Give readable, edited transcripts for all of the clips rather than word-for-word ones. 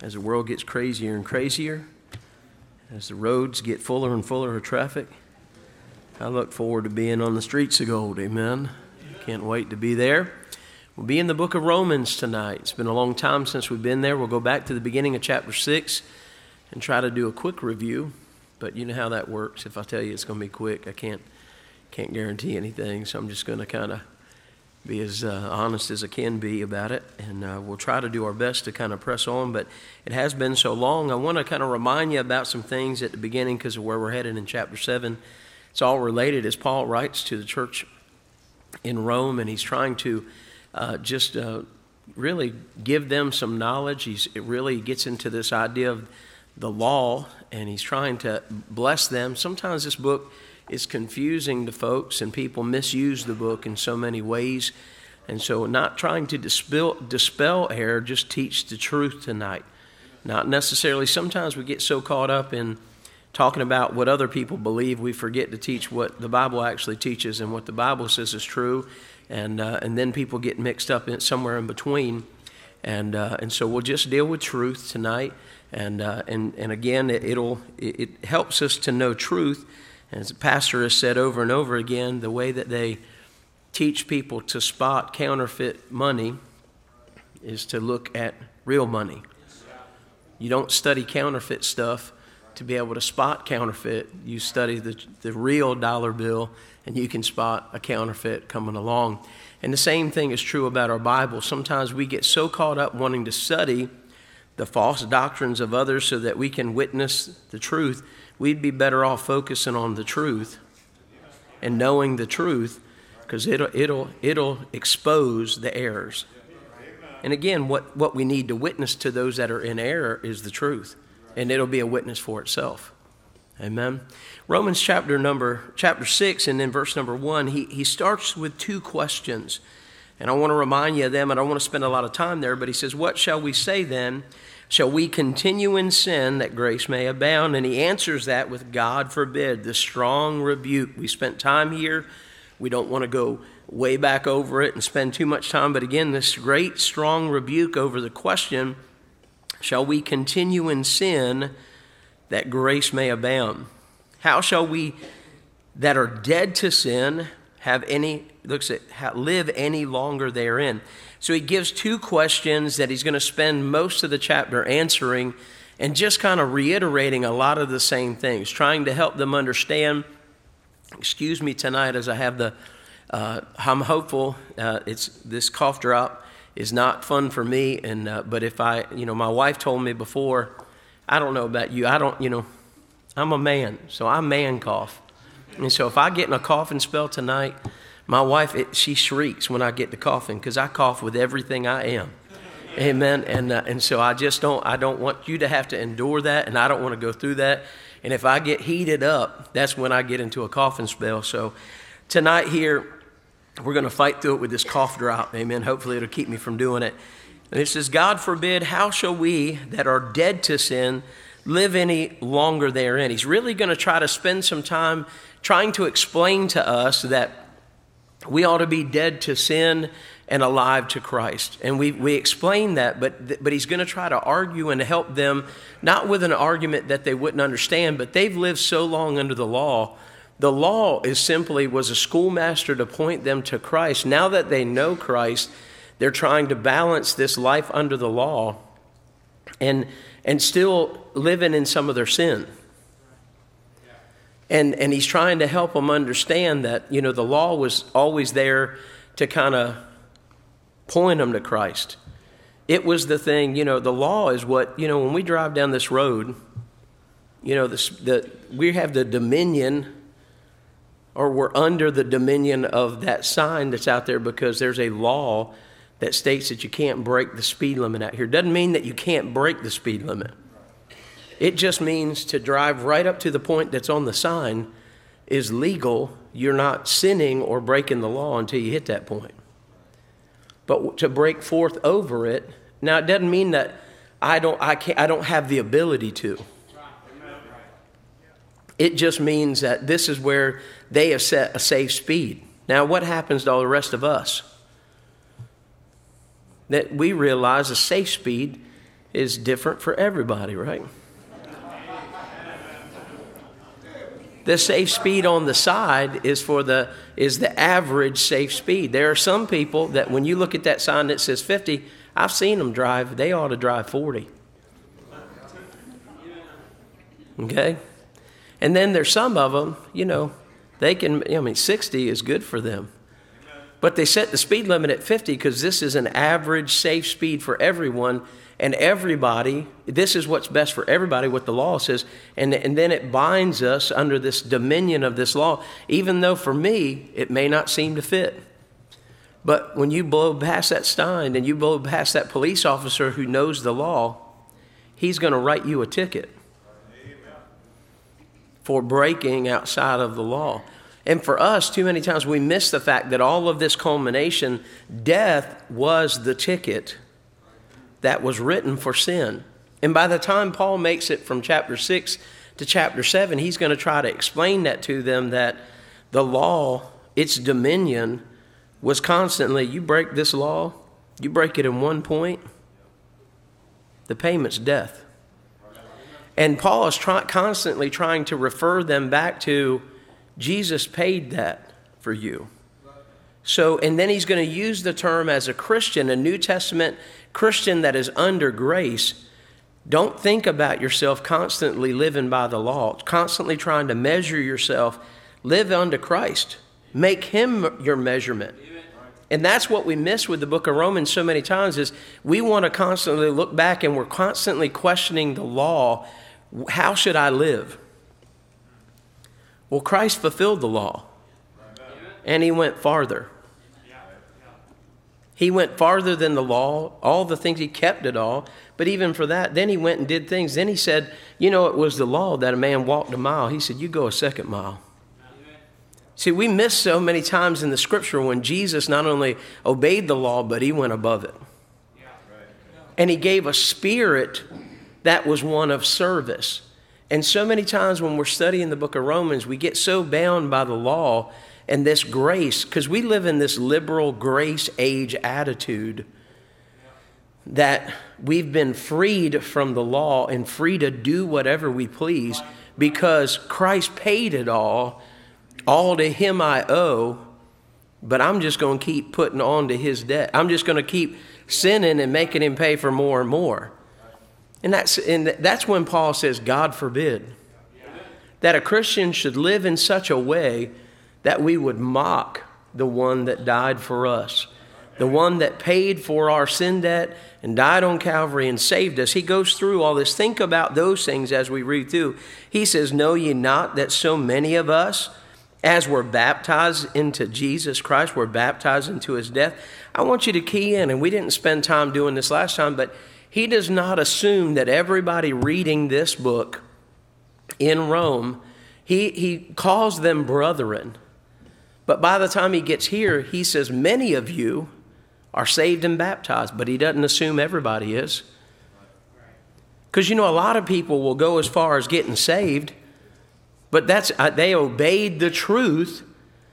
as the world gets crazier and crazier, as the roads get fuller and fuller of traffic. I look forward to being on the streets of gold, amen. Can't wait to be there. We'll be in the book of Romans tonight. It's been a long time since we've been there. We'll go back to the beginning of chapter 6 and try to do a quick review. But you know how that works. If I tell you it's going to be quick, I can't guarantee anything. So I'm just going to kind of be as honest as I can be about it. And we'll try to do our best to kind of press on. But it has been so long. I want to kind of remind you about some things at the beginning because of where we're headed in chapter 7. It's all related as Paul writes to the church in Rome, and he's trying to really give them some knowledge. It really gets into this idea of the law, and he's trying to bless them. Sometimes this book is confusing to folks, and people misuse the book in so many ways. And so not trying to dispel error, just teach the truth tonight. Not necessarily, sometimes we get so caught up in talking about what other people believe, we forget to teach what the Bible actually teaches and what the Bible says is true, and then people get mixed up in somewhere in between, and so we'll just deal with truth tonight, and again, it helps us to know truth, as the pastor has said over and over again, the way that they teach people to spot counterfeit money is to look at real money. You don't study counterfeit stuff to be able to spot counterfeit. You study the real dollar bill, and you can spot a counterfeit coming along. And the same thing is true about our Bible. Sometimes we get so caught up wanting to study the false doctrines of others so that we can witness the truth. We'd be better off focusing on the truth and knowing the truth, because it'll expose the errors. And again, what we need to witness to those that are in error is the truth. And it'll be a witness for itself. Amen. Romans chapter 6 and then verse number 1, he starts with two questions. And I want to remind you of them. I don't want to spend a lot of time there, but he says, what shall we say then? Shall we continue in sin that grace may abound? And he answers that with God forbid, the strong rebuke. We spent time here. We don't want to go way back over it and spend too much time. But again, this great strong rebuke over the question, shall we continue in sin that grace may abound? How shall we that are dead to sin live any longer therein? So he gives two questions that he's going to spend most of the chapter answering and just kind of reiterating a lot of the same things, trying to help them understand. Excuse me tonight as I have I'm hopeful. This cough drop is not fun for me, but if my wife told me before, I don't know about you, I'm a man, so I man cough. And so if I get in a coughing spell tonight, my wife, she shrieks when I get to coughing, because I cough with everything I am. Amen. And so I don't want you to have to endure that, and I don't want to go through that. And if I get heated up, that's when I get into a coughing spell. So tonight here, we're going to fight through it with this cough drop. Amen. Hopefully it'll keep me from doing it. And it says, God forbid, how shall we that are dead to sin live any longer therein? He's really going to try to spend some time trying to explain to us that we ought to be dead to sin and alive to Christ. And we explain that, but he's going to try to argue and help them, not with an argument that they wouldn't understand, but they've lived so long under the law. The law was a schoolmaster to point them to Christ. Now that they know Christ, they're trying to balance this life under the law and still living in some of their sin. And he's trying to help them understand that, the law was always there to kind of point them to Christ. It was the thing, the law is what, when we drive down this road, we have the dominion, or we're under the dominion of that sign that's out there, because there's a law that states that you can't break the speed limit out here. Doesn't mean that you can't break the speed limit. It just means to drive right up to the point that's on the sign is legal. You're not sinning or breaking the law until you hit that point. But to break forth over it, now it doesn't mean that I don't have the ability to. It just means that this is where they have set a safe speed. Now, what happens to all the rest of us? That we realize a safe speed is different for everybody, right? The safe speed on the side is the average safe speed. There are some people that when you look at that sign that says 50, I've seen them drive, they ought to drive 40. Okay? And then there's some of them, they can, 60 is good for them. But they set the speed limit at 50 because this is an average safe speed for everyone. And everybody, this is what's best for everybody, what the law says. And then it binds us under this dominion of this law, even though for me, it may not seem to fit. But when you blow past that sign and you blow past that police officer who knows the law, he's going to write you a ticket for breaking outside of the law. And for us, too many times we miss the fact that all of this culmination, death was the ticket that was written for sin. And by the time Paul makes it from chapter 6 to chapter 7, he's going to try to explain that to them, that the law, its dominion, was constantly, you break this law, you break it in one point, the payment's death. And Paul is constantly trying to refer them back to Jesus paid that for you. So, and then he's going to use the term as a Christian, a New Testament Christian that is under grace. Don't think about yourself constantly living by the law, constantly trying to measure yourself. Live unto Christ. Make him your measurement. And that's what we miss with the book of Romans so many times, is we want to constantly look back and we're constantly questioning the law. How should I live? Well, Christ fulfilled the law, and he went farther. He went farther than the law, all the things, he kept it all. But even for that, then he went and did things. Then he said, it was the law that a man walked a mile. He said, you go a second mile. See, we miss so many times in the scripture when Jesus not only obeyed the law, but he went above it. And he gave a spirit that was one of service. And so many times when we're studying the book of Romans, we get so bound by the law and this grace, because we live in this liberal grace age attitude, that we've been freed from the law and free to do whatever we please because Christ paid it all. All to him I owe, but I'm just going to keep putting on to his debt. I'm just going to keep sinning and making him pay for more and more. And that's when Paul says, God forbid, that a Christian should live in such a way that we would mock the one that died for us, the one that paid for our sin debt and died on Calvary and saved us. He goes through all this. Think about those things as we read through. He says, know ye not that so many of us, as we're baptized into Jesus Christ, we're baptized into his death. I want you to key in, and we didn't spend time doing this last time, but he does not assume that everybody reading this book in Rome, he calls them brethren. But by the time he gets here, he says, many of you are saved and baptized, but he doesn't assume everybody is. Because, a lot of people will go as far as getting saved, but they obeyed the truth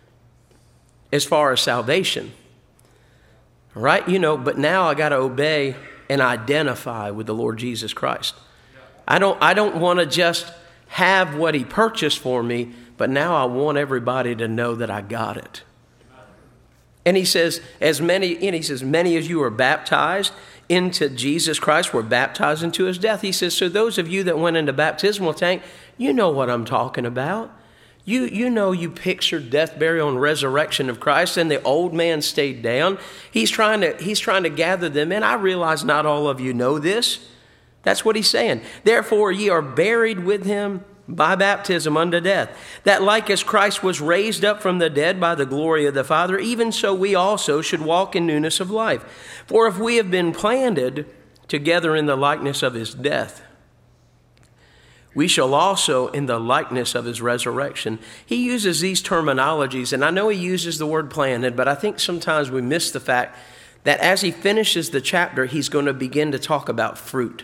as far as salvation. All right? But now I got to obey and identify with the Lord Jesus Christ. I don't want to just have what he purchased for me, but now I want everybody to know that I got it. And he says, many as you are baptized into Jesus Christ, were baptized into his death. He says, so those of you that went into baptismal tank, you know what I'm talking about. You pictured death, burial, and resurrection of Christ, and the old man stayed down. He's trying to gather them in. I realize not all of you know this. That's what he's saying. Therefore, ye are buried with him by baptism unto death, that like as Christ was raised up from the dead by the glory of the Father, even so we also should walk in newness of life. For if we have been planted together in the likeness of his death, we shall also in the likeness of his resurrection. He uses these terminologies, and I know he uses the word planted, but I think sometimes we miss the fact that as he finishes the chapter, he's going to begin to talk about fruit.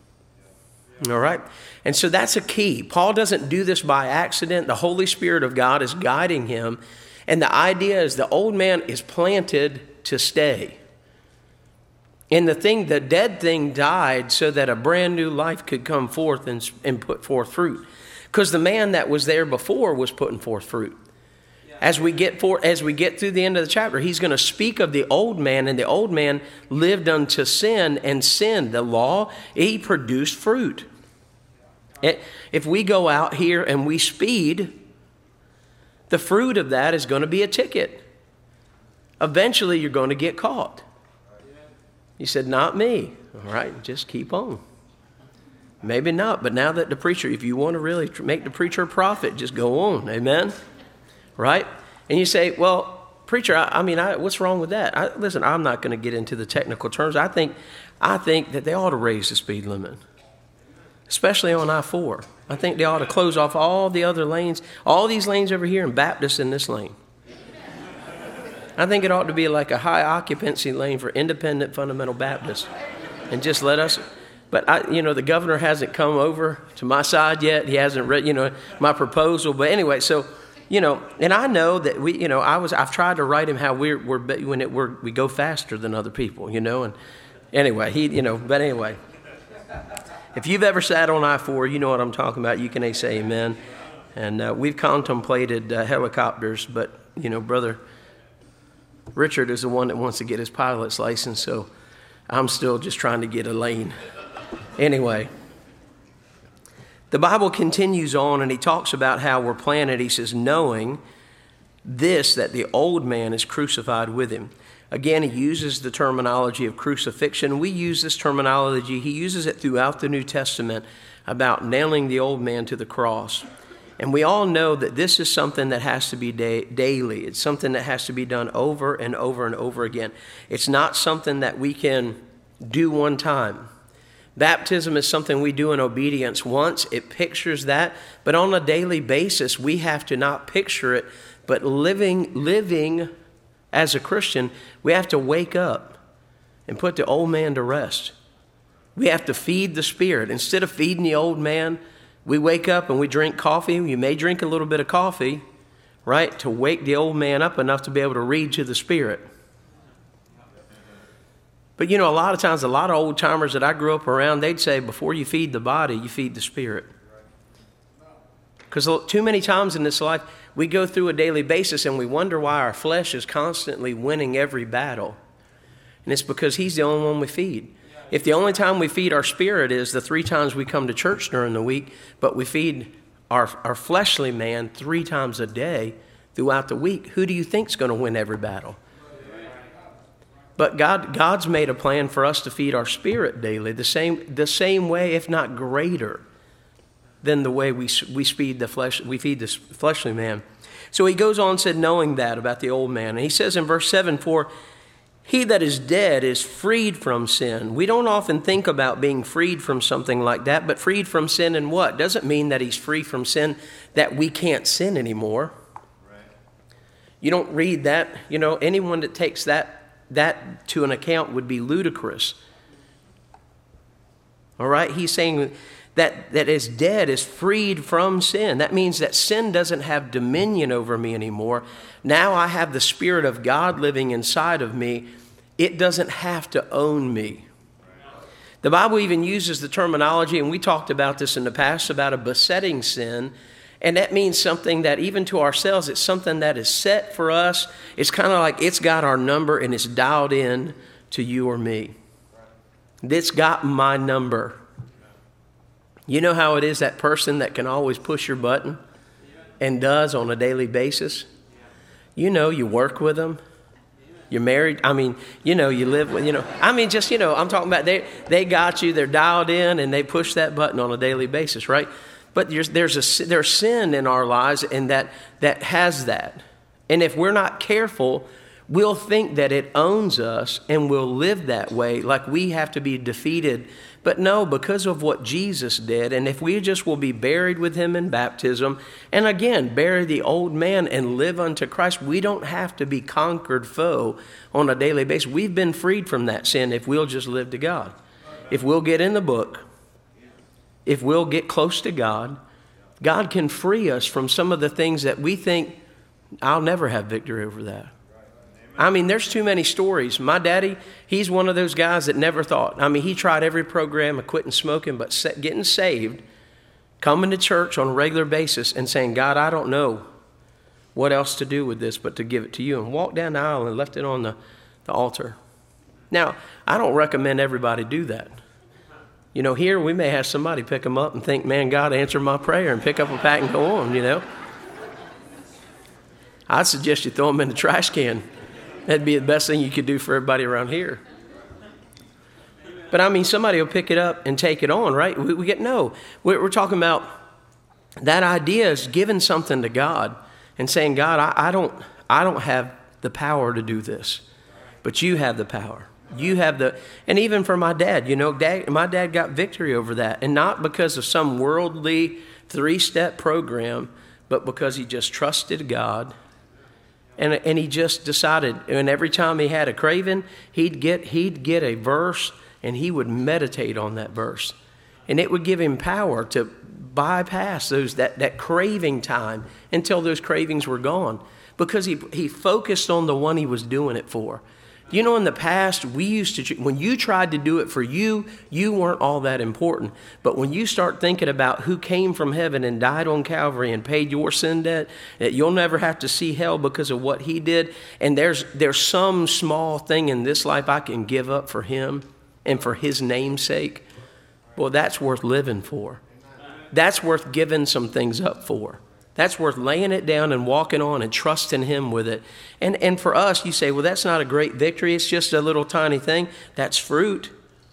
All right? And so that's a key. Paul doesn't do this by accident. The Holy Spirit of God is guiding him. And the idea is the old man is planted to stay. And the dead thing died so that a brand new life could come forth and put forth fruit. Because the man that was there before was putting forth fruit. As we get through the end of the chapter, he's going to speak of the old man, and the old man lived unto sin, and sin, the law, he produced fruit. If we go out here and we speed, the fruit of that is going to be a ticket. Eventually, you're going to get caught. He said, not me. All right, just keep on. Maybe not, but now that the preacher, if you want to really make the preacher a prophet, just go on. Amen? Right? And you say, well, preacher, what's wrong with that? Listen, I'm not going to get into the technical terms. I think that they ought to raise the speed limit, especially on I-4. I think they ought to close off all the other lanes, all these lanes over here, and Baptists in this lane. I think it ought to be like a high occupancy lane for independent fundamental Baptists, and just let us. But the governor hasn't come over to my side yet. He hasn't read, my proposal. But anyway, so and I know that I've tried to write him how we go faster than other people, and anyway, but anyway, if you've ever sat on I-4, you know what I'm talking about. You can say amen. And we've contemplated helicopters, but Brother Richard is the one that wants to get his pilot's license, so I'm still just trying to get a lane. Anyway, the Bible continues on, and he talks about how we're planted. He says, knowing this, that the old man is crucified with him. Again, he uses the terminology of crucifixion. We use this terminology. He uses it throughout the New Testament about nailing the old man to the cross. And we all know that this is something that has to be daily. It's something that has to be done over and over and over again. It's not something that we can do one time. Baptism is something we do in obedience once. It pictures that. But on a daily basis, we have to not picture it, but living as a Christian, we have to wake up and put the old man to rest. We have to feed the Spirit. Instead of feeding the old man, we wake up and we drink coffee. You may drink a little bit of coffee, right, to wake the old man up enough to be able to read to the Spirit. But a lot of times, a lot of old timers that I grew up around, they'd say, before you feed the body, you feed the Spirit. Because too many times in this life, we go through a daily basis and we wonder why our flesh is constantly winning every battle. And it's because he's the only one we feed. If the only time we feed our spirit is the 3 times we come to church during the week, but we feed our fleshly man 3 times a day throughout the week, who do you think is going to win every battle? But God's made a plan for us to feed our spirit daily, the same way, if not greater, than the way we feed the fleshly man. So he goes on and said, knowing that about the old man. And he says in verse 7, for he that is dead is freed from sin. We don't often think about being freed from something like that, but freed from sin in what? Doesn't mean that he's free from sin, that we can't sin anymore. Right. You don't read that. Anyone that takes that to an account would be ludicrous. All right? He's saying that is dead is freed from sin. That means that sin doesn't have dominion over me anymore. Now I have the Spirit of God living inside of me. It doesn't have to own me. The Bible even uses the terminology, and we talked about this in the past, about a besetting sin. And that means something that even to ourselves, it's something that is set for us. It's kind of like it's got our number and it's dialed in to you or me. It's got my number. You know how it is, that person that can always push your button and does on a daily basis? You work with them. You're married. You live with, I'm talking about they got you, they're dialed in, and they push that button on a daily basis, right? But there's sin in our lives, and that has that. And if we're not careful, we'll think that it owns us, and we'll live that way, like we have to be defeated. But no, because of what Jesus did, and if we just will be buried with him in baptism, and again, bury the old man and live unto Christ, we don't have to be conquered foe on a daily basis. We've been freed from that sin if we'll just live to God. If we'll get in the book, if we'll get close to God, God can free us from some of the things that we think, I'll never have victory over that. I mean, there's too many stories. My daddy, he's one of those guys that never thought. I mean, he tried every program of quitting smoking, but getting saved, coming to church on a regular basis and saying, God, I don't know what else to do with this but to give it to you. And walked down the aisle and left it on the altar. Now, I don't recommend everybody do that. You know, here we may have somebody pick them up and think, man, God answered my prayer, and pick up a pack and go on, you know. I'd suggest you throw them in the trash can. That'd be the best thing you could do for everybody around here. But I mean, somebody will pick it up and take it on, right? We're talking about that idea is giving something to God and saying, God, I don't have the power to do this, but you have the power. You have and even for my dad, you know, my dad got victory over that, and not because of some worldly 3-step program, but because he just trusted God. And he just decided, and every time he had a craving, he'd get a verse, and he would meditate on that verse. And it would give him power to bypass that craving time until those cravings were gone, because he focused on the one he was doing it for. You know, in the past, we used to, when you tried to do it for you, you weren't all that important. But when you start thinking about who came from heaven and died on Calvary and paid your sin debt, that you'll never have to see hell because of what he did, and there's some small thing in this life I can give up for him and for his name's sake, well, that's worth living for. That's worth giving some things up for. That's worth laying it down and walking on and trusting him with it. And for us, you say, well, that's not a great victory. It's just a little tiny thing. That's fruit.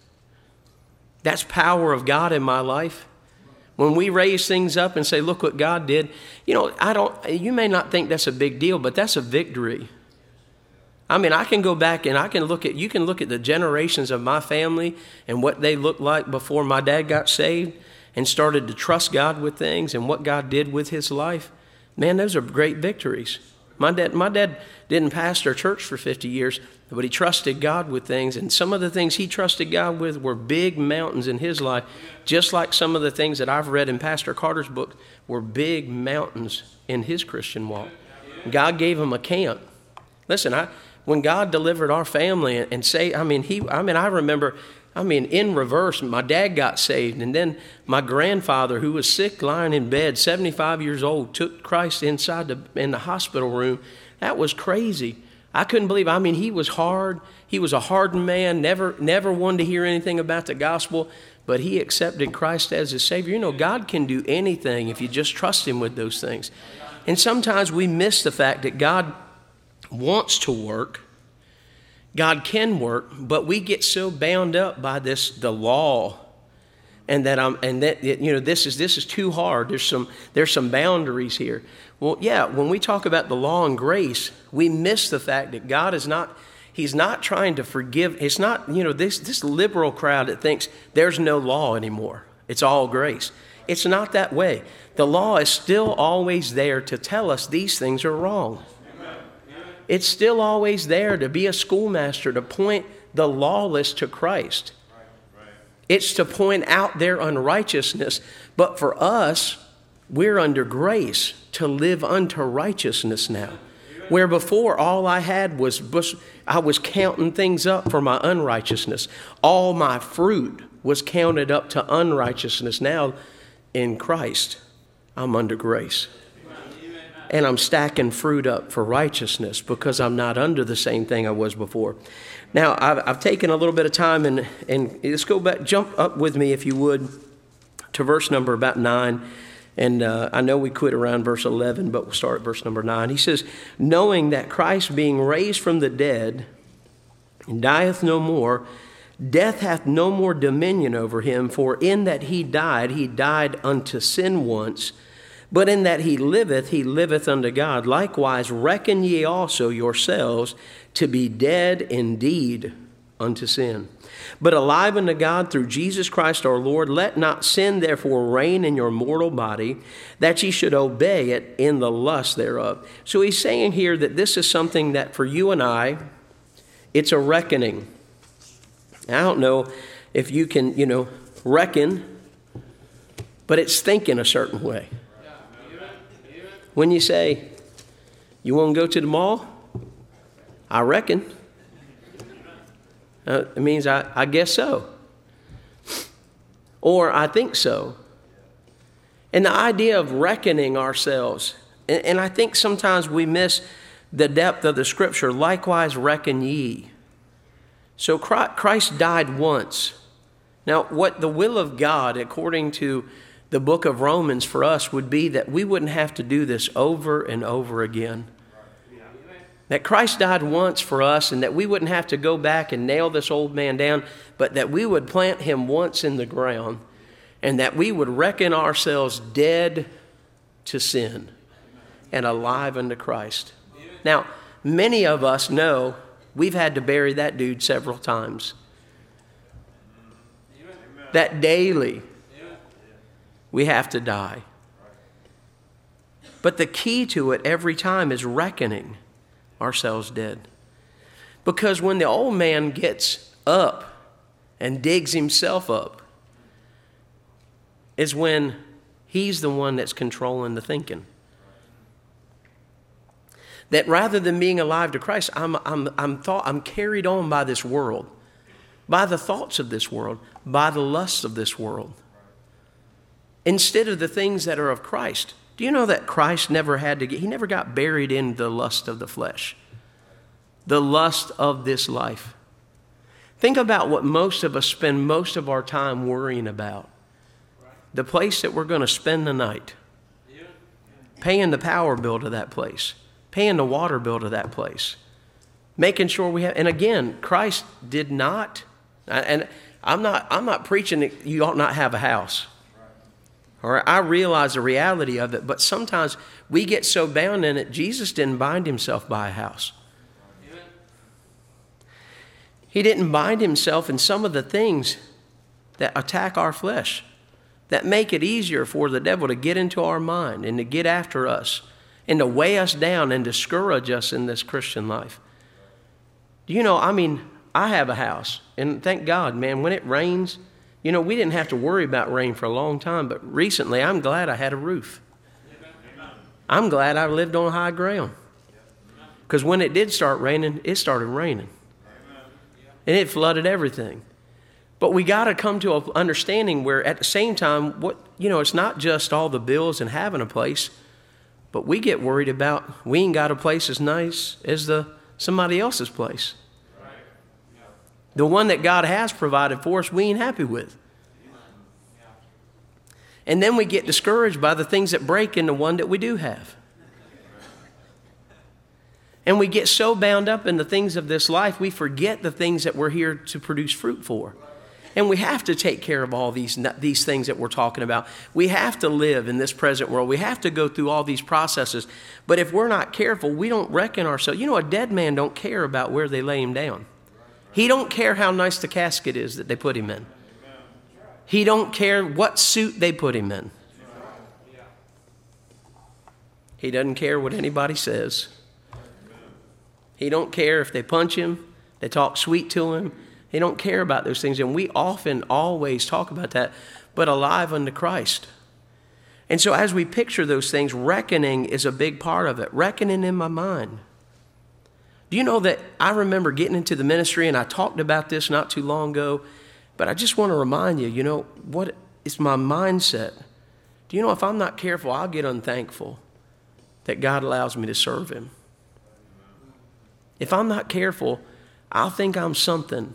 That's power of God in my life. When we raise things up and say, look what God did, you know, you may not think that's a big deal, but that's a victory. I mean, I can go back and you can look at the generations of my family and what they looked like before my dad got saved and started to trust God with things and what God did with his life. Man, those are great victories. My dad didn't pastor church for 50 years, but he trusted God with things. And some of the things he trusted God with were big mountains in his life, just like some of the things that I've read in Pastor Carter's book were big mountains in his Christian walk. God gave him a camp. Listen, when God delivered our family I remember in reverse, my dad got saved, and then my grandfather, who was sick, lying in bed, 75 years old, took Christ in the hospital room. That was crazy. I couldn't believe. He was hard. He was a hardened man, never wanted to hear anything about the gospel, but he accepted Christ as his Savior. You know, God can do anything if you just trust him with those things. And sometimes we miss the fact that God wants to work. God can work, but we get so bound up by the law, and this is too hard. There's some boundaries here. Well, yeah, when we talk about the law and grace, we miss the fact that God is not. He's not trying to forgive. It's not, this liberal crowd that thinks there's no law anymore. It's all grace. It's not that way. The law is still always there to tell us these things are wrong. It's still always there to be a schoolmaster, to point the lawless to Christ. It's to point out their unrighteousness. But for us, we're under grace to live unto righteousness now. Where before all I had was I was counting things up for my unrighteousness. All my fruit was counted up to unrighteousness. Now in Christ, I'm under grace. And I'm stacking fruit up for righteousness because I'm not under the same thing I was before. Now, I've taken a little bit of time, and let's go back, jump up with me, if you would, to verse number about 9. And I know we quit around verse 11, but we'll start at verse number 9. He says, knowing that Christ being raised from the dead dieth no more, death hath no more dominion over him, for in that he died unto sin once, but in that he liveth unto God. Likewise, reckon ye also yourselves to be dead indeed unto sin, but alive unto God through Jesus Christ our Lord. Let not sin therefore reign in your mortal body, that ye should obey it in the lust thereof. So he's saying here that this is something that for you and I, it's a reckoning. I don't know if you can, reckon, but it's thinking a certain way. When you say, you want to go to the mall? I reckon. It means I guess so. Or I think so. And the idea of reckoning ourselves, and I think sometimes we miss the depth of the scripture, likewise reckon ye. So Christ died once. Now, what the will of God, according to the book of Romans for us, would be that we wouldn't have to do this over and over again. That Christ died once for us, and that we wouldn't have to go back and nail this old man down, but that we would plant him once in the ground, and that we would reckon ourselves dead to sin and alive unto Christ. Now, many of us know we've had to bury that dude several times. That daily we have to die. But the key to it every time is reckoning ourselves dead. Because when the old man gets up and digs himself up, is when he's the one that's controlling the thinking. That rather than being alive to Christ, I'm carried on by this world, by the thoughts of this world, by the lusts of this world, instead of the things that are of Christ. Do you know that Christ he never got buried in the lust of the flesh, the lust of this life? Think about what most of us spend most of our time worrying about. The place that we're going to spend the night, paying the power bill to that place, paying the water bill to that place, making sure we have. And again, Christ did not. And I'm not preaching that you ought not have a house. All right, I realize the reality of it, but sometimes we get so bound in it. Jesus didn't bind himself by a house. He didn't bind himself in some of the things that attack our flesh, that make it easier for the devil to get into our mind and to get after us and to weigh us down and discourage us in this Christian life. Do you know, I have a house, and thank God, man, when it rains, we didn't have to worry about rain for a long time, but recently I'm glad I had a roof. I'm glad I lived on high ground. Because when it did start raining, it started raining. And it flooded everything. But we got to come to an understanding where at the same time, it's not just all the bills and having a place, but we get worried about we ain't got a place as nice as somebody else's place. The one that God has provided for us, we ain't happy with. And then we get discouraged by the things that break in the one that we do have. And we get so bound up in the things of this life, we forget the things that we're here to produce fruit for. And we have to take care of all these things that we're talking about. We have to live in this present world. We have to go through all these processes. But if we're not careful, we don't reckon ourselves. A dead man don't care about where they lay him down. He don't care how nice the casket is that they put him in. He don't care what suit they put him in. He doesn't care what anybody says. He don't care if they punch him, they talk sweet to him. He don't care about those things. And we often always talk about that, but alive unto Christ. And so as we picture those things, reckoning is a big part of it. Reckoning in my mind. Do you know that I remember getting into the ministry, and I talked about this not too long ago, but I just want to remind you, what is my mindset? Do you know if I'm not careful, I'll get unthankful that God allows me to serve him. If I'm not careful, I'll think I'm something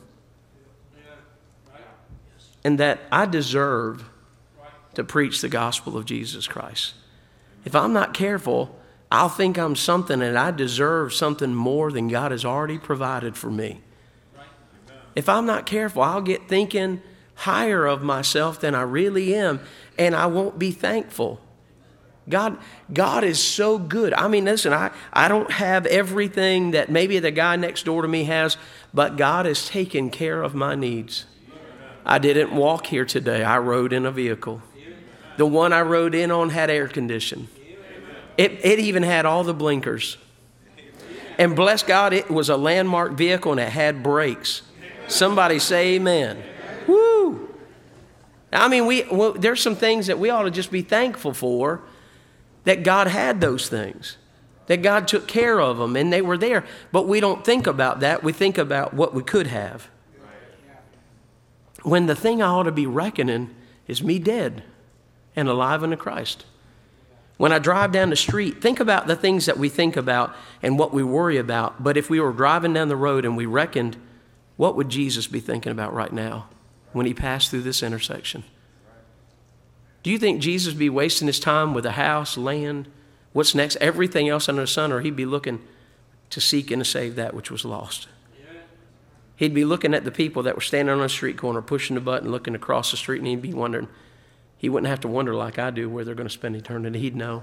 and that I deserve to preach the gospel of Jesus Christ. If I'm not careful, I'll think I'm something and I deserve something more than God has already provided for me. If I'm not careful, I'll get thinking higher of myself than I really am, and I won't be thankful. God is so good. Listen, I don't have everything that maybe the guy next door to me has, but God has taken care of my needs. I didn't walk here today. I rode in a vehicle. The one I rode in on had air conditioning. It even had all the blinkers. And bless God, it was a landmark vehicle and it had brakes. Somebody say amen. Woo! There's some things that we ought to just be thankful for, that God had those things. that God took care of them and they were there. But we don't think about that. We think about what we could have. When the thing I ought to be reckoning is me dead and alive unto Christ. When I drive down the street, think about the things that we think about and what we worry about. But if we were driving down the road and we reckoned, what would Jesus be thinking about right now when he passed through this intersection? Do you think Jesus would be wasting his time with a house, land, what's next, everything else under the sun, or he'd be looking to seek and to save that which was lost? He'd be looking at the people that were standing on the street corner, pushing the button, looking across the street, and he'd be wondering. He wouldn't have to wonder like I do where they're going to spend eternity. He'd know.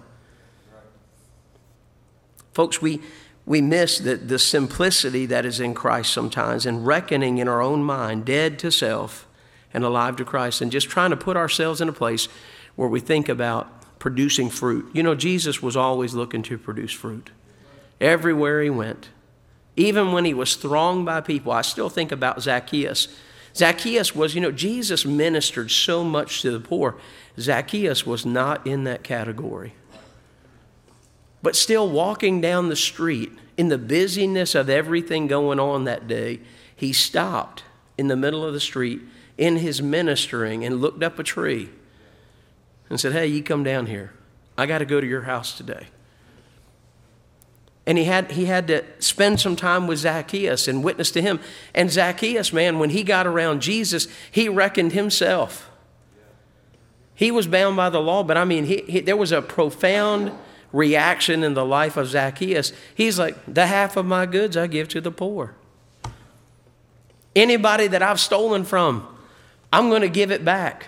Folks, we miss the simplicity that is in Christ sometimes, and reckoning in our own mind, dead to self and alive to Christ, and just trying to put ourselves in a place where we think about producing fruit. You know, Jesus was always looking to produce fruit. Everywhere he went. Even when he was thronged by people, I still think about Zacchaeus. Zacchaeus was, Jesus ministered so much to the poor. Zacchaeus was not in that category. But still walking down the street, in the busyness of everything going on that day, he stopped in the middle of the street in his ministering and looked up a tree and said, "Hey, you come down here. I got to go to your house today." And he had to spend some time with Zacchaeus and witness to him. And Zacchaeus, man, when he got around Jesus, he reckoned himself. He was bound by the law, but there was a profound reaction in the life of Zacchaeus. He's like, the half of my goods I give to the poor. Anybody that I've stolen from, I'm going to give it back.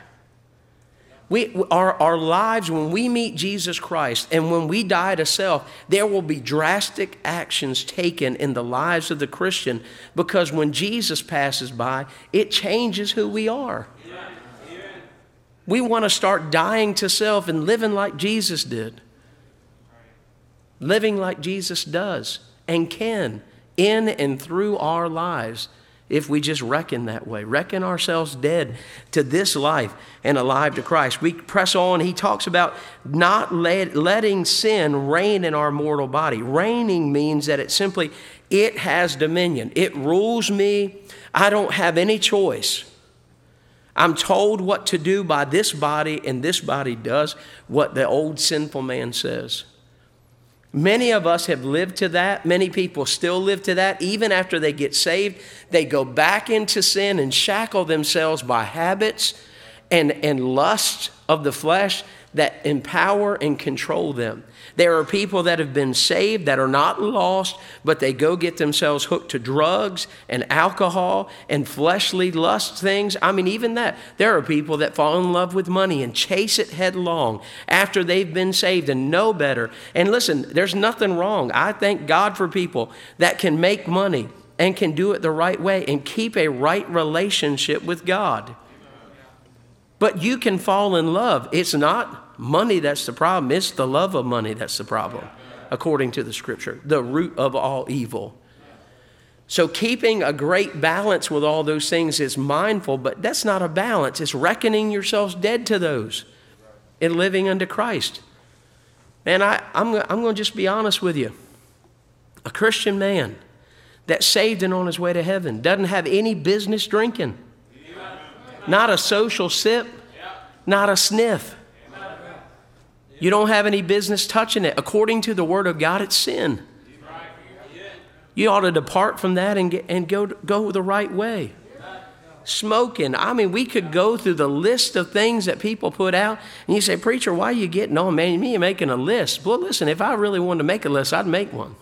Our lives, when we meet Jesus Christ and when we die to self, there will be drastic actions taken in the lives of the Christian, because when Jesus passes by, it changes who we are. We want to start dying to self and living like Jesus did. Living like Jesus does and can in and through our lives. If we just reckon that way, reckon ourselves dead to this life and alive to Christ. We press on. He talks about not letting sin reign in our mortal body. Reigning means that it has dominion. It rules me. I don't have any choice. I'm told what to do by this body, and this body does what the old sinful man says. Many of us have lived to that. Many people still live to that. Even after they get saved, they go back into sin and shackle themselves by habits and lust of the flesh that empower and control them. There are people that have been saved that are not lost, but they go get themselves hooked to drugs and alcohol and fleshly lust things. Even that. There are people that fall in love with money and chase it headlong after they've been saved and know better. And listen, there's nothing wrong. I thank God for people that can make money and can do it the right way and keep a right relationship with God. But you can fall in love. It's not money that's the problem. It's the love of money that's the problem, according to the scripture, the root of all evil. So keeping a great balance with all those things is mindful, but that's not a balance. It's reckoning yourselves dead to those and living unto Christ. Man, I'm going to just be honest with you. A Christian man that's saved and on his way to heaven doesn't have any business drinking. Not a social sip, not a sniff. You don't have any business touching it. According to the Word of God, it's sin. You ought to depart from that and go the right way. Smoking. We could go through the list of things that people put out. And you say, "Preacher, why are you getting on, man? You're making a list." Well, listen, if I really wanted to make a list, I'd make one.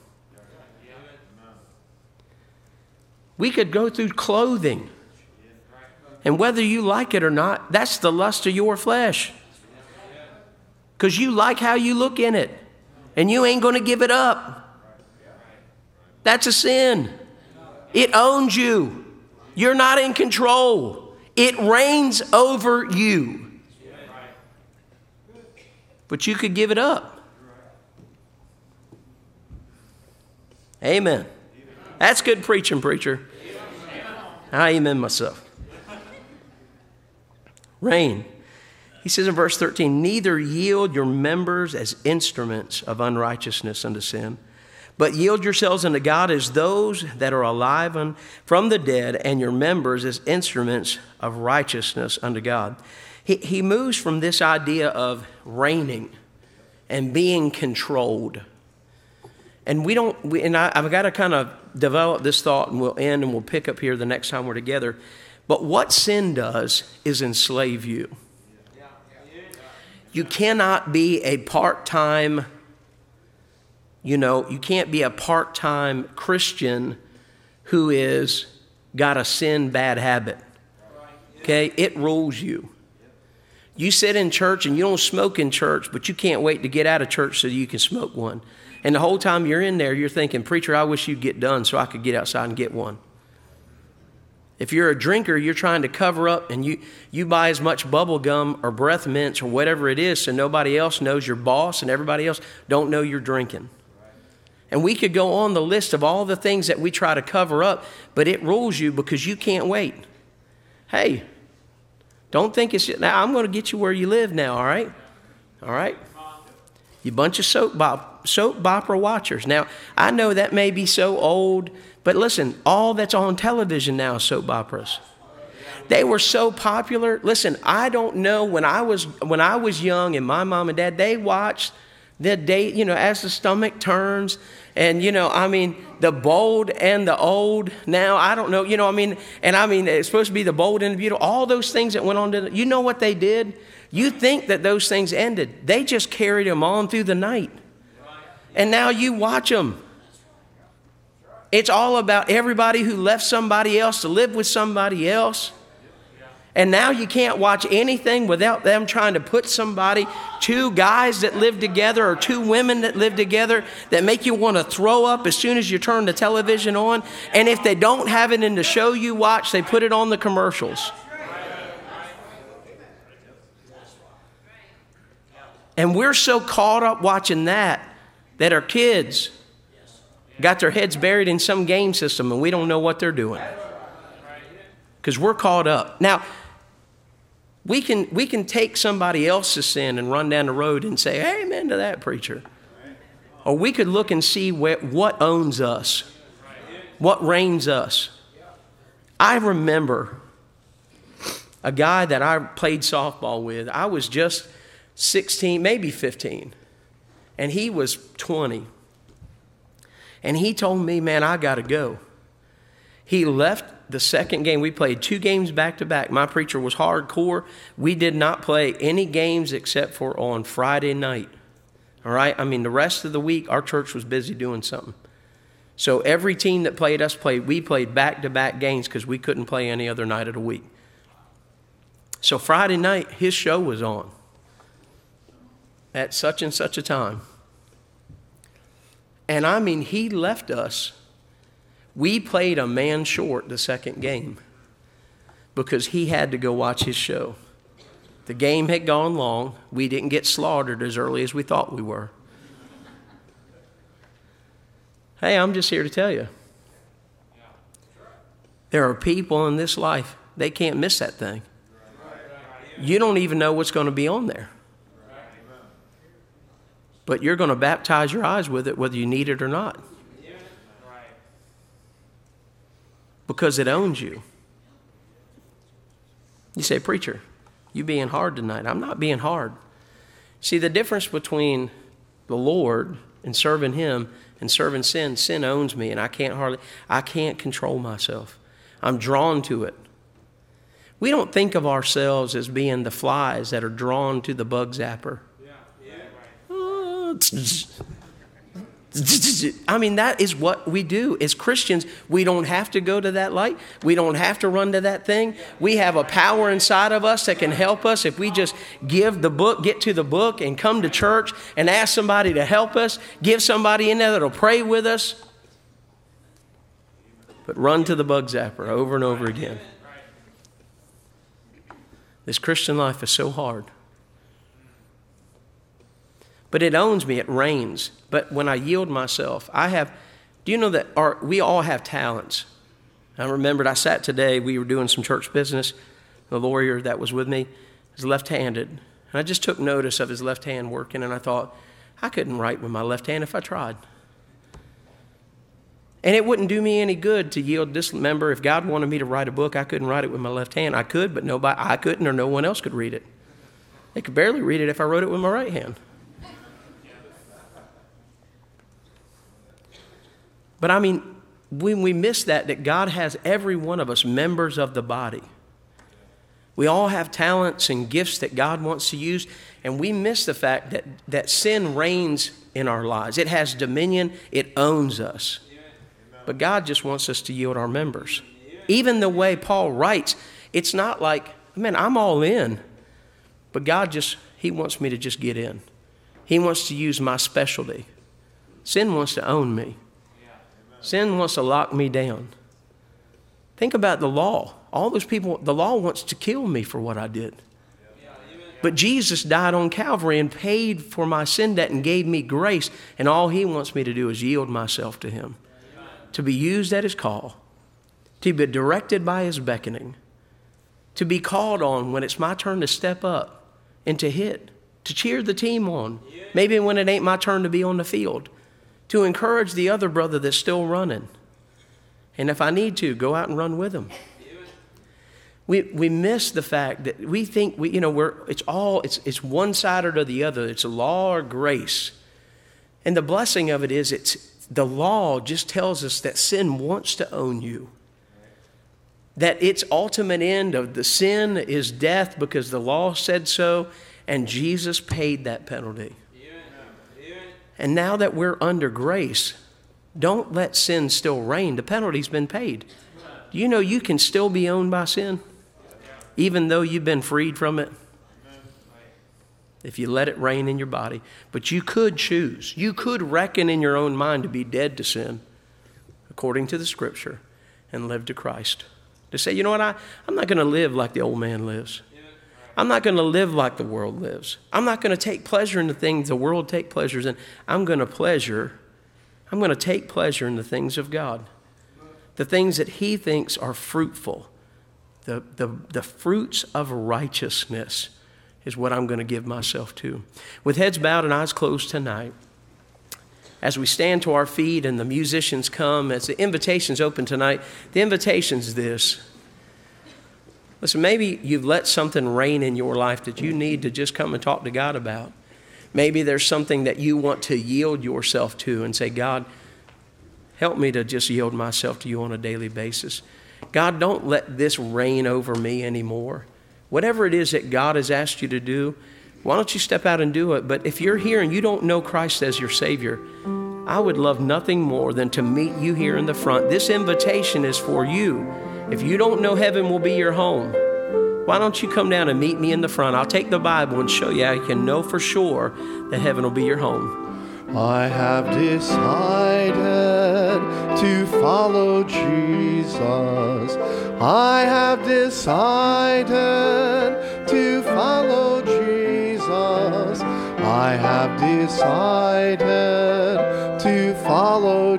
We could go through clothing. And whether you like it or not, that's the lust of your flesh. Because you like how you look in it. And you ain't going to give it up. That's a sin. It owns you. You're not in control. It reigns over you. But you could give it up. Amen. That's good preaching, preacher. I amen myself. Reign. He says in verse 13, neither yield your members as instruments of unrighteousness unto sin, but yield yourselves unto God as those that are alive from the dead, and your members as instruments of righteousness unto God. He moves from this idea of reigning and being controlled. And I've got to kind of develop this thought, and we'll end and we'll pick up here the next time we're together. But what sin does is enslave you. You cannot be a part-time, you can't be a part-time Christian who is got a sin bad habit. Okay? It rules you. You sit in church and you don't smoke in church, but you can't wait to get out of church so you can smoke one. And the whole time you're in there, you're thinking, preacher, I wish you'd get done so I could get outside and get one. If you're a drinker, you're trying to cover up, and you buy as much bubble gum or breath mints or whatever it is so nobody else knows your boss and everybody else don't know you're drinking. And we could go on the list of all the things that we try to cover up, but it rules you because you can't wait. Hey, don't think it's, now I'm going to get you where you live now, all right? All right? You bunch of soap opera watchers. Now, I know that may be so old, but listen, all that's on television now is soap operas. They were so popular. Listen, I don't know, when I was young and my mom and dad, they watched the day, as the stomach turns, and the bold and the old. Now, I don't know, it's supposed to be the bold and the beautiful. All those things that went on you know what they did? You think that those things ended. They just carried them on through the night. And now you watch them. It's all about everybody who left somebody else to live with somebody else. And now you can't watch anything without them trying to put two guys that live together or two women that live together that make you want to throw up as soon as you turn the television on. And if they don't have it in the show you watch, they put it on the commercials. And we're so caught up watching that our kids got their heads buried in some game system and we don't know what they're doing. Because we're caught up. Now, we can take somebody else's sin and run down the road and say, amen to that, preacher. Or we could look and see what owns us, what reigns us. I remember a guy that I played softball with. I was just 16, maybe 15, and he was 20. And he told me, man, I got to go. He left the second game. We played 2 games back to back. My preacher was hardcore. We did not play any games except for on Friday night. All right? The rest of the week, our church was busy doing something. So every team that played us we played back-to-back games because we couldn't play any other night of the week. So Friday night, his show was on at such and such a time. And he left us. We played a man short the second game because he had to go watch his show. The game had gone long. We didn't get slaughtered as early as we thought we were. Hey, I'm just here to tell you. There are people in this life, they can't miss that thing. You don't even know what's going to be on there. But you're going to baptize your eyes with it whether you need it or not. Because it owns you. You say, preacher, you being hard tonight. I'm not being hard. See, the difference between the Lord and serving Him and serving sin, sin owns me and I can't control myself. I'm drawn to it. We don't think of ourselves as being the flies that are drawn to the bug zapper. That is what we do. As Christians, we don't have to go to that light. We don't have to run to that thing. We have a power inside of us that can help us if we just get to the book and come to church and ask somebody to help us, give somebody in there that'll pray with us. But run to the bug zapper over and over again. This Christian life is so hard. But it owns me, it reigns. But when I yield myself, do you know that we all have talents? I remembered I sat today, we were doing some church business. The lawyer that was with me is left-handed. And I just took notice of his left hand working, and I thought, I couldn't write with my left hand if I tried. And it wouldn't do me any good to yield this member. If God wanted me to write a book, I couldn't write it with my left hand. I could, but I couldn't, or no one else could read it. They could barely read it if I wrote it with my right hand. But I mean, when we miss that God has every one of us members of the body. We all have talents and gifts that God wants to use, and we miss the fact that sin reigns in our lives. It has dominion. It owns us. But God just wants us to yield our members. Even the way Paul writes, it's not like, man, I'm all in. But God he wants me to just get in. He wants to use my specialty. Sin wants to own me. Sin wants to lock me down. Think about the law. All those people, the law wants to kill me for what I did. But Jesus died on Calvary and paid for my sin debt and gave me grace. And all he wants me to do is yield myself to him. To be used at his call, to be directed by his beckoning, to be called on when it's my turn to step up and to hit, to cheer the team on, maybe when it ain't my turn to be on the field, to encourage the other brother that's still running. And if I need to, go out and run with him. We miss the fact that we think it's one sided or the other. It's a law or grace. And the blessing of it is the law just tells us that sin wants to own you. That its ultimate end of the sin is death because the law said so, and Jesus paid that penalty. And now that we're under grace, don't let sin still reign. The penalty's been paid. Do you know you can still be owned by sin, even though you've been freed from it? If you let it reign in your body. But you could choose. You could reckon in your own mind to be dead to sin, according to the Scripture, and live to Christ. To say, you know what, I'm not going to live like the old man lives. I'm not going to live like the world lives. I'm not going to take pleasure in the things the world take pleasures in. I'm going to take pleasure in the things of God. The things that he thinks are fruitful. The fruits of righteousness is what I'm going to give myself to. With heads bowed and eyes closed tonight, as we stand to our feet and the musicians come, as the invitation's open tonight, the invitation's this. Listen, maybe you've let something reign in your life that you need to just come and talk to God about. Maybe there's something that you want to yield yourself to and say, God, help me to just yield myself to you on a daily basis. God, don't let this reign over me anymore. Whatever it is that God has asked you to do, why don't you step out and do it? But if you're here and you don't know Christ as your Savior, I would love nothing more than to meet you here in the front. This invitation is for you. If you don't know heaven will be your home, why don't you come down and meet me in the front? I'll take the Bible and show you how you can know for sure that heaven will be your home. I have decided to follow Jesus. I have decided to follow Jesus. I have decided to follow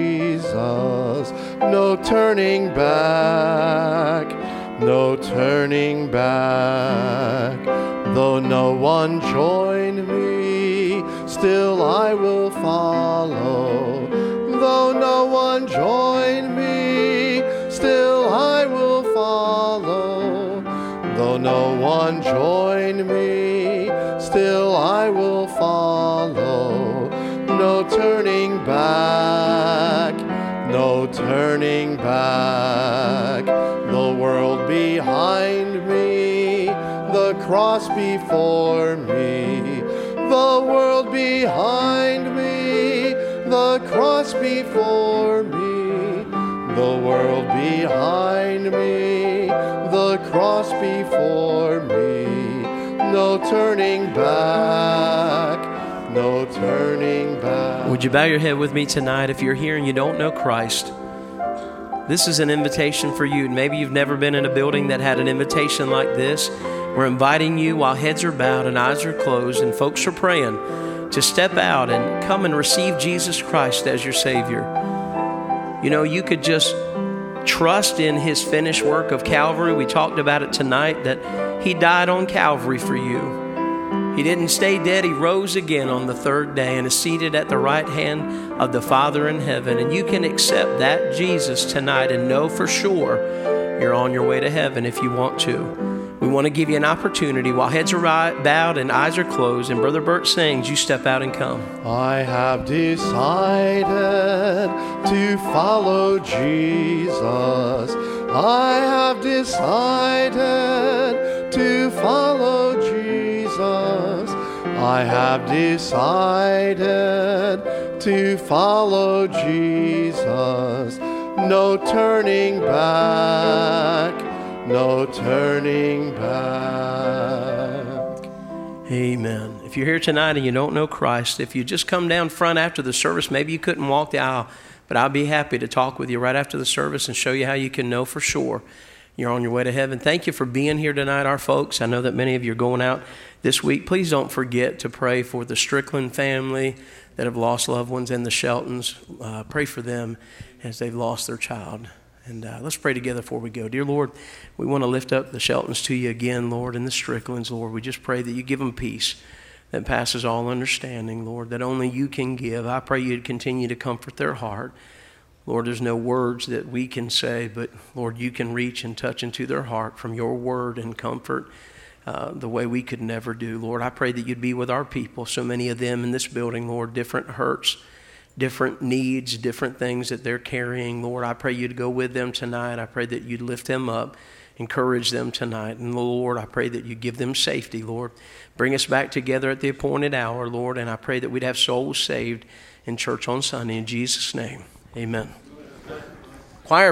Jesus. No turning back, no turning back. Though no one join me, still I will follow. Though no one join me, still I will follow. Though no one join me, still I will follow. No turning back, no turning back. The world behind me, the cross before me. The world behind me, the cross before me. The world behind me, the cross before me. No turning back, no turning back. Would you bow your head with me tonight? If you're here and you don't know Christ, this is an invitation for you. Maybe you've never been in a building that had an invitation like this. We're inviting you while heads are bowed and eyes are closed and folks are praying to step out and come and receive Jesus Christ as your Savior. You know, you could just trust in his finished work of Calvary. We talked about it tonight, that he died on Calvary for you. He didn't stay dead. He rose again on the third day and is seated at the right hand of the Father in heaven. And you can accept that Jesus tonight and know for sure you're on your way to heaven if you want to. We want to give you an opportunity while heads are bowed and eyes are closed and Brother Bert sings, you step out and come. I have decided to follow Jesus. I have decided to follow Jesus. I have decided to follow Jesus. No turning back, no turning back. Amen. If you're here tonight and you don't know Christ, if you just come down front after the service, maybe you couldn't walk the aisle, but I'll be happy to talk with you right after the service and show you how you can know for sure you're on your way to heaven. Thank you for being here tonight, our folks. I know that many of you are going out this week. Please don't forget to pray for the Strickland family that have lost loved ones and the Sheltons. Pray for them as they've lost their child. And let's pray together before we go. Dear Lord, we want to lift up the Sheltons to you again, Lord, and the Stricklands, Lord. We just pray that you give them peace that passes all understanding, Lord, that only you can give. I pray you'd continue to comfort their heart. Lord, there's no words that we can say, but Lord, you can reach and touch into their heart from your word and comfort the way we could never do. Lord, I pray that you'd be with our people, so many of them in this building, Lord, different hurts, different needs, different things that they're carrying. Lord, I pray you'd go with them tonight. I pray that you'd lift them up, encourage them tonight. And Lord, I pray that you give them safety, Lord. Bring us back together at the appointed hour, Lord, and I pray that we'd have souls saved in church on Sunday. In Jesus' name, amen.